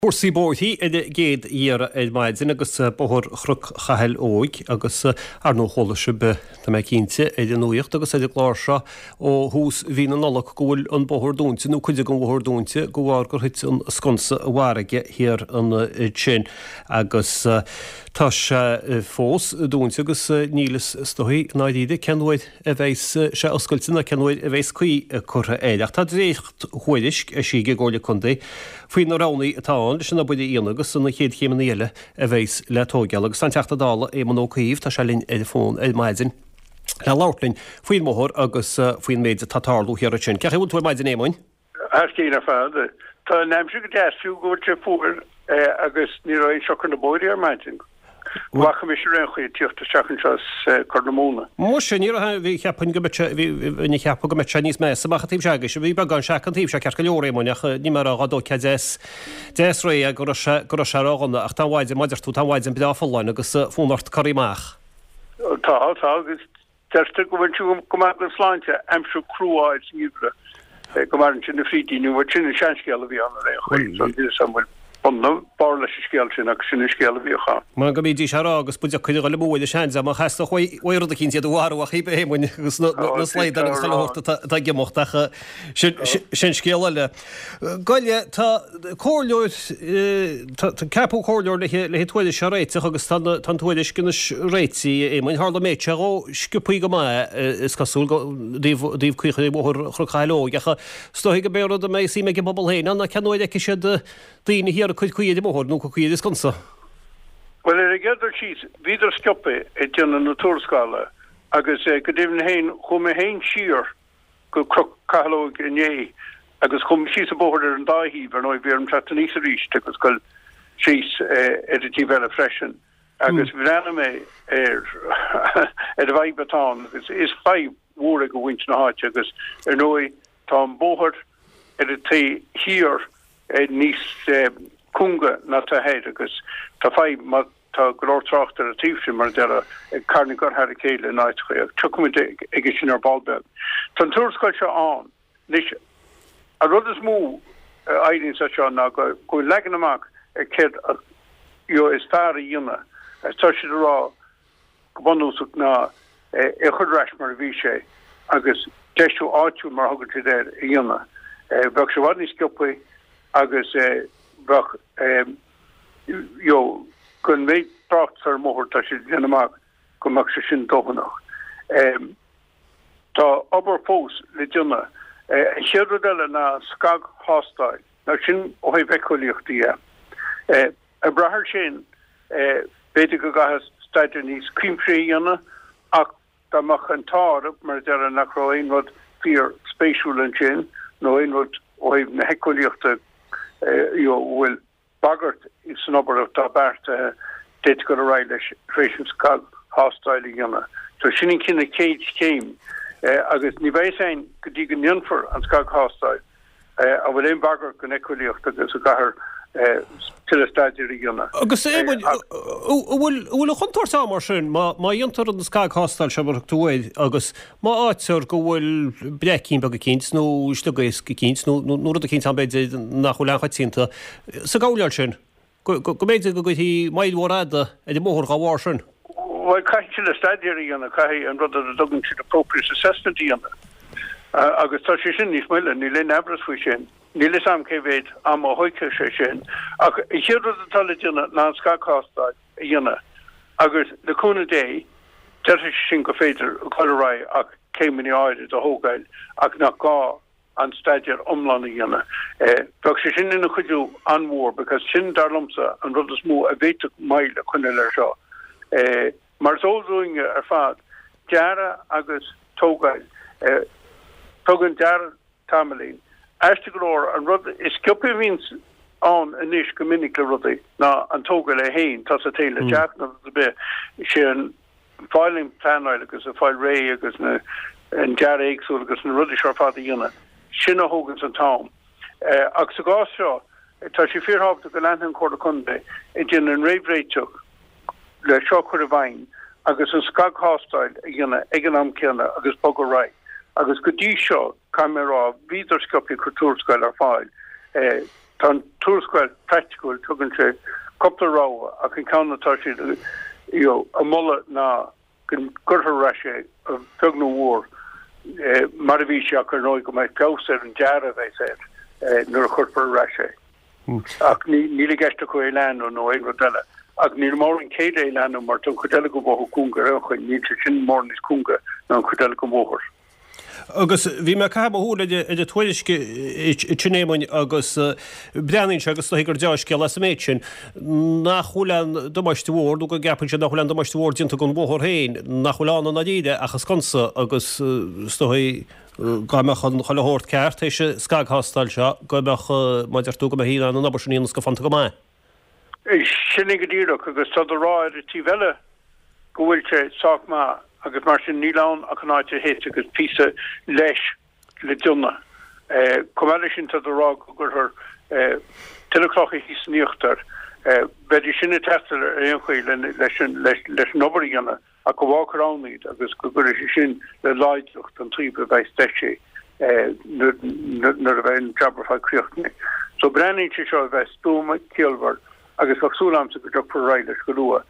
Búsí bórthaí géad íar maidin agus bóthir chruc chahel óig agus ar nó chola se be tá mé cínte nuíocht agus gláir seo ó hús hí an nolach gohfuil an bóthir dúnte nó chuide go bhthir dúnte go bhhar gur hit an sconsa bhhaige hir an sin agus tá se fós dúnte agus nílas stoí náidíide cenhid a bhééis se oscailtina cenhid a bhééis chuí chutha éileach. Tá réocht chuidisk a sige ggóla chundaí faoin ránaí atá leis na buide íonagus sanna chéad chéman éile a bhééis le tógeal agus san teachta dála é man ócaíomh tá se linn fón maidin le láirlinn faoin móthir agus faoin méid tatálú hiar a sin. Ceach bhfuil tú maidin émáin? Cína fáda. Tá neimsú go deasú goirte fuair agus ní roi seachar na bóirí ar maidin. Wacha mis ran chuí tíochtta seachan Cardamona. Mó sin ní bhí cheapan go cheappa go níos me samach tíb seige se bhí gan seachan tíb se cear go leorémoineach ní mar agadó ce 10 ré a go se áganna ach táhaid maidir tú táhaid an bedáfáin agus fónart choíach. Tá agus teiste go bhaintú go go sláinte amsú cruúáid níbre go mar sin na frítíú bhar sinna seanscéal a bhí an ré chuil bar leis scéal sin agus sinna scéal a bhíocha. Má go bídí se agus buide chuide go le bhide sean a cheasta chuir a cinn siad bhharh chipe héin agus na sléid agus chairta gimochtacha sin scéile. Goile tá cóirleir capú cóirleir le tuaide se réiteach agus tan tuaide cinna réití é man hála méid se ó sciúpaí go mai is cosú díomh chuocha bhthir chruchailógecha stoigh go béad a mé sí me go bobbal héin anna ceanóid aici siad daoine hir chuid chuiad móthir nó chuiad is consa. Well er geidir síos víidir sciupa é déanna na túrscála agus go dtíobh héin chum héin siar go chalóg inné agus chum síos a bóthir ar an dáhíh ar nó bhí an trata níos a ríist agus goil síos edití bheile freisin agus bhreanna mé ar a bhaid batán agus is feidh mhór go bhaint na háite agus ar nói tá an bóthir edití hir níos kunga na ta heid agus ta fai mat ta glortrachter a tífri mar dera carnigar har céile naitché tukumid ige sin ar balbeg. Tan túrskol se an nis a rud is mú aidin sa na go legan amach kid jo is fear dionne tu rá bonúsuk na chudreis mar ví sé agus deú áú mar hagad déir dionne be se wadni skippi agus bach jo kun méid pracht ar mór tá sé denach goach se sin dohannach. Tá ober fós le dionne siadile na skag hostáil na sin ó hé vechoíochttí. A brahar sin beidir go gahas staidir níos crímréíanana ach dáach an tar mar de an nachráin rud fear spéisiúlen sin nó ein rud ó heh na hechoíochtta bhfuil bagart is san obair of tá bart déit go a ra leis réisiú skag hostáil dionne. So sinnin cinna céid céim agus ní bhééis ein go dtí go nionfar an skag hostáil a bhfuil éon bagart go echoíocht agus a gahar tilstaidir dionne. Agus bhfuil a chuntá mar sin má diontar an skag hostáil se mar túid agus má áitear go bhfuil brecín bag cinint nó slugéis go cinint nó a cinint an beidir nach chu lechaidtínta sa gáileil sin. Go méidir go goití maidhráda é d móthir gáhhar sin. Well cai le staidir dionne cai an rud a dogan si appropriate assessment dionne. Agus tá sé sin níos meile ní le nebras fao sin. Níle sam cévéid am hoice sé sin ach i siad a tal dionne ná scaááil dionne agus leúna dé te sin go féidir choirrá ach céimimií áide a hógail ach nach gá an staidir omlan dionne. Beg sé sin inna chuidú anmór because sin darlumsa an rud is mó a bhéite maile chunne le seo. Mar sóúinge ar fad deara agus tógail tugann deara tamlín. Ashtegor an rud is cuppi víns an inis go minic le rudi na an tóga le héin tá a téile deachna be sé an fáiling planáil agus a fáil ré agus na an dear éagsú agus na rudi seá fád dionne sinna hógans an tám. Ag sa gá seo tá sé fearhabta go lehan chuir a chunde i d an réhréiteach le seo chuir a bhain agus an skag hostáil a dionne ag an am ceanna agus bog rá. Agus go dtí seo camera víidir scopi cultúrscoil ar fáil tan toersquel practical tugan se couple raw a kan count touch a mullet na gurther rashe of tugno war Maravisha Karnoy go my closer and Jara they said nur kurper rashe ak ni gesta ko elan no rodella ak ni morning kade elan no martin kudela go bo kunga ko ni chin morning kunga no kudela go bo agus bhí me cab húla de tuairisce tnémain agus breann agus gur deisce le méid sin nach chuúlean domáistehór go gapan se nach chuúlean domáistehór dinta gon bóthir héin nach chuláánna na díide achas consa agus stoí gaimechan choilethirt ceart éis se scagthastáil seo goimeach maidir tú go híí an nabarsíon go fanta go mai. Sinnig go ddíach agus tá ráid a tí bheile go bhfuil sé sách má agus mar sin nílán a chunáte héit agus písa leis le dúna. Comáile sin tá rá gur tilachí hí sníochttar beidir sinna testal éonchuil leis nobaríanna a go bhácharráníd agus go gur sin le leidlucht an tríbe bheith deise nar a bheith jabbarfá críochtni. So brenin se seo bheith stúma céalhar agus fachsúlamsa go dopur reiles go lua.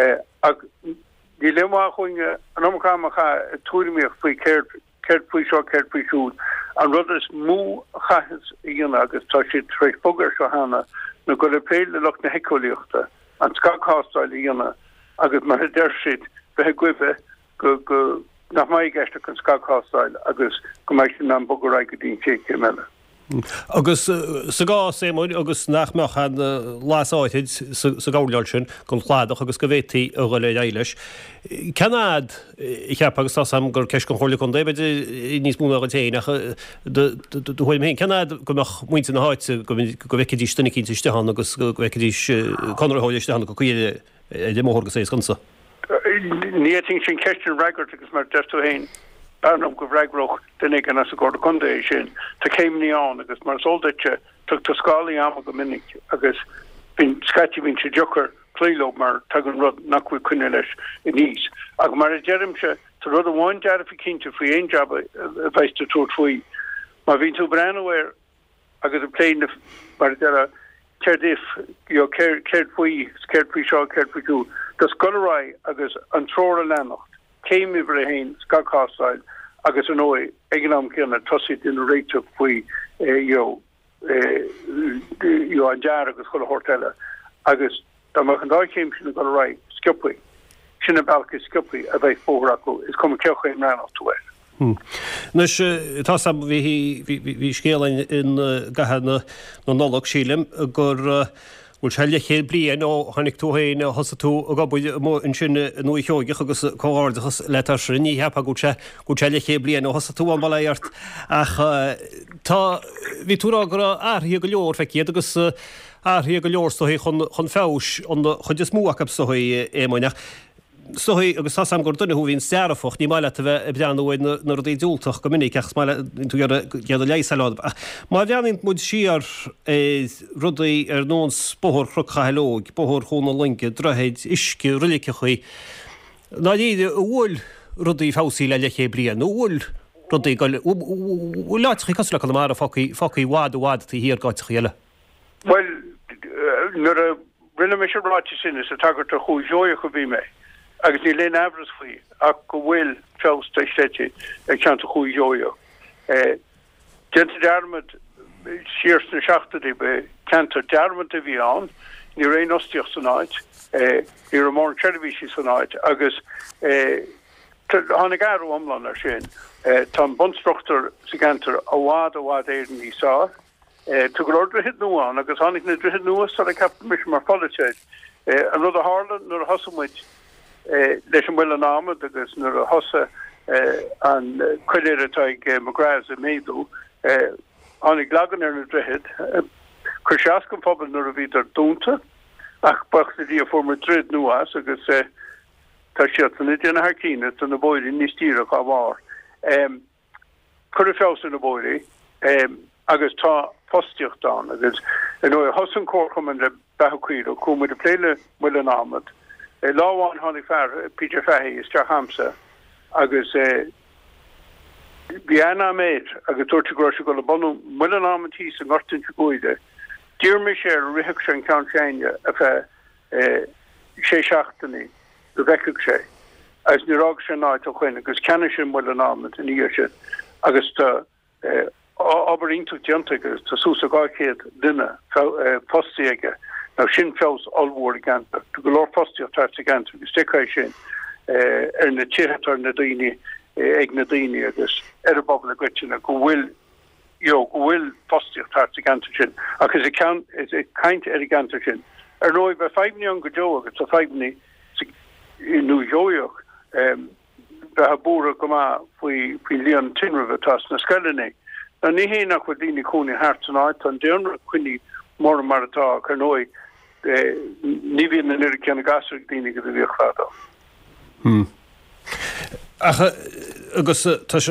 Die lema chuinge an omkamcha toermich fui keert fui seo keert fui siúd an rudders mú chahas íana agus tá si tre fogar seo hana na go le péile loch na hecolíochta an skaghááil íana agus mar dersid be gwife go nach mai geiste an skaghááil agus go mai sin an bogará go dín sé meile. Agus sa gá sémúid agus nachmeach an lásáid sa gáleil sin gon chláadach agus go bhétaí a go le eiles. Cead i cheap agus sam gur ceis gon chola chun déid níos múna a téanaach dohfuil hén cead gomach muinte na háite go bheicidí stunna cínteán agus go bheicidí conirthóileiste go chuile de mórgus é gansa. Níting sin ceistú record agus mar deú héin. Barnum go bhreagroch den ag an as a go condé sin tá céimní an agus mar soldate tug tá scálaí am go minic agus bín scati vín se jochar clílo mar tag an rud nachhui cuine leis in níos. Ag mar a jerimse tá rud a bháin dearfa cinnte faoi aon job a bheiste túir faoi. Mar bhín tú breanhir agus a pléin mar deara ceirdíh céird faoi céird faoi seo céird faoi tú. Tá scolará agus an tróir a lenacht. Céim ibre hain skaghááil agus an ói egenam céanna tosid in réiteach faoi an dear agus chola hortile agus dá mar an dáchéim sinna go ra skipui sinna balcha skipui a bheith fóraú is cum cecha in ranach tú. Nus tá sam hí scéalain in gahanna nó nólach sílim gur bhil seile ché blian ó tháinig túhéin hosa tú a gabúid in sin nua teoigeach agus cóáardachas letar sin ní heappa go seile ché blian ó hosa tú an bailart ach tá bhí túrá gur airthaí go leor feici agus airthaí go leor stoí chun fés an chud is múachab soí éimeach. Stoí agus sam gur duna hín stearafocht ní maiile a bheith breanúid na dí dúltach go minic ach tú gead leisáid. Má bheanint mud siar rudaí ar nón spóthir chruchahelóg, bóthir chúna linke, drahéid isci rulice chuí. Ná iad bhfuil rudaí fásaí le ché blian, bhfuil rudaí láitchaí cos le mar a focaí bhád tí híar gáit chéile. Well, nuair a rinne me se ráte sin is a tagart a chuú joia go bhí mé. Agus ní lén abras faoi ach go bhfuil fésta séite ag teanta chuí joio. Genta dearmad siar na seachtaí be ceanta dearmad a bhí an, ní ré nostíoch san áid, ní ra mór televíisi san áid, agus tháinig garú amlan ar sin, tá bunstruchttar sa gantar a bhád éidir ní sá, tu go ordur hit nuán, agus tháinig na drihid nuas ar a cap mis mar foliteid. An rud a hálan nuair a hosamid leis an bhfuil an ámad agus nuair a hosa an chuiléiretáig magráis a méadú annig lagan ar na drihid chuir seas go pobal nuair a bhí ar dúnta ach bachta dí a formar drid nuas agus tá siad san idir na Harcíne san na bóirí níos tíreach á bhár. Chuir a fés na bóirí agus tá postiocht an agus an ó hosan cócham an le bechuír ó cúmid a pléile bhfuil an ámad. Láháin tháinig fear Peter Fahey is teach hamsa agus bhí anna méid agus tuairte gro go le bonú muile amtí an ortain goide Dear Michelle Rickson County sé seachtani go vekig sé as nirag sé ná a chuin agus cean sin mu an am in í se agus aber intujantagus tá súsa gáchéad duine postiige ná sin fés allhór ganta go golóir posti tar ganta agus stéá sin na títar na daine ag na daine agus bobbal goitna go bhfuil posti tar ganta sin agus is kaint ganta sin roi be 5 an go jo agus a 5 nu joioch be ha bore goma fui leon tinrevetas na skellene na ni hé nach dini koni hartnaid an deunre kunni mor marta karnoi ni vi na nirken gasrig dini go vichfada. Agus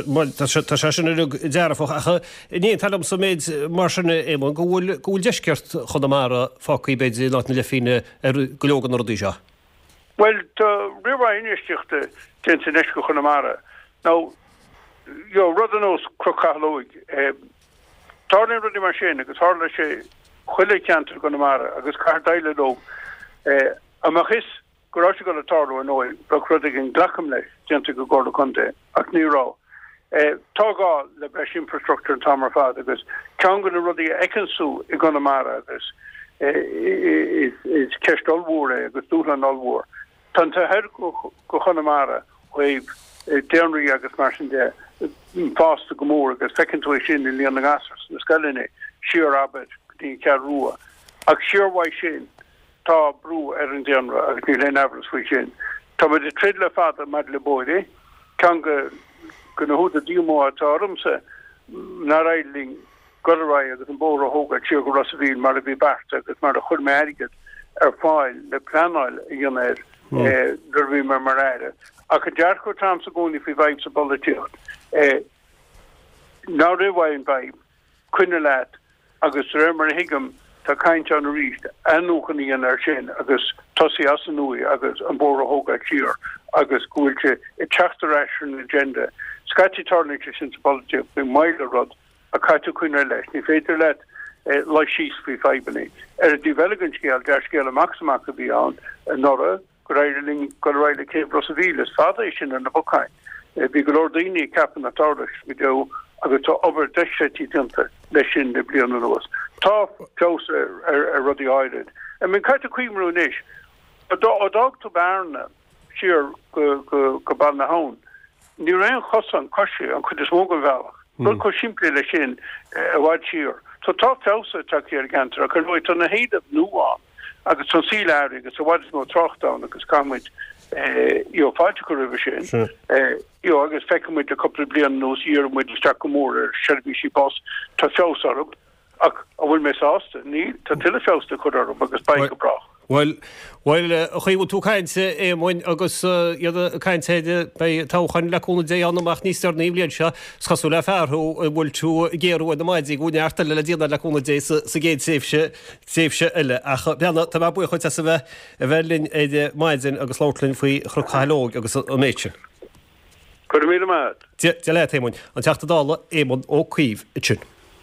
dearfach ní talm sa méid marsinna éman gohfuil deisceart chodamara fácaí beidir ná le fine gológan ordí seo. Well ri inisteachta den neisco chonamara. Now rudanós crochalóig tarlin rudi mar sin agus hála sé chuile ceantar chonamara agus car daile dó amach is gorá go atáú an óil bro rudig an glacham leis genta go gorda conte ach nírá. Tágá le breis infrastructure an tamar fad agus cean go na rudi ekinsú I gonamara agus is ceist allhór agus dúlan allhór. Tan ta her go chonamara chuib déanrí agus mar sin de fásta gomór agus fecinú sin in líon na gasras na scaline siar abed dí ce rua ach siarhhaid sin tá brú an déanra agus ní le abras fao sin. Tá de trid le fada mad le bóide cean go na húda dímó atárumsa na raidling gorá agus an bóra hóga tíir go Rossaville mar a bhí bart agus mar a chud me aigad fáil le planáil I dionéir gur bhí mar aire. A go dearco tam sa gcónaí fao bhaib sa bolíocht. Ná rihhain bhaib cuine leat agus mar hiigem tá caint an ríist anúchaní an sin agus tosaí as an nui agus an bóra hóga tíir agus gúilte I teachtar an agenda. Scati tarniche sin sa bolíocht bhí maile rud a caiite cuine leis. Ní féidir leat lei síos fao feibanní. A development scéal deir scéal a maximach a bhí an nora goráiling goráile cé Rossaville is fada sin an na bocain. Bhí go ordaoine capan na tardas go agus tá over 10 dinta leis sin de blian an nuas. Tá close a rudí áirid. I mean caiite cuiimrú níis. A dog to barna siar go ban na hán. Ní raon chosan cosisi an chud is mógan bhealach. Bul co siimplí le sin a bhaid siar. So tá close take ar gantar a chuir tan na héad nuán agus son sí leir agus a bhaid is nó trochtán agus cáid fáilte go rih sin. Agus feicimiid a couple blian nós íar muid sta go mór sebí sí bos tá fés arb ach a bhfuil mé sásta ní tá tiile fésta chu arb agus baig go brach. Well chuú tú caiinte émhain agus caiintéide bei táchan leúna dé anach níostar níblion se chasú le fearthú bhfuil tú géirú na maidí gúine arta le díana leúna dé sa géad séfse eile a beanna tá bu chuid sa bheith a bhelinn éidir maidin agus láirlinn faoi chruchalóg agus méite. Chu mí maid? De le émhain an teachta dála émon ó cuomh I tún.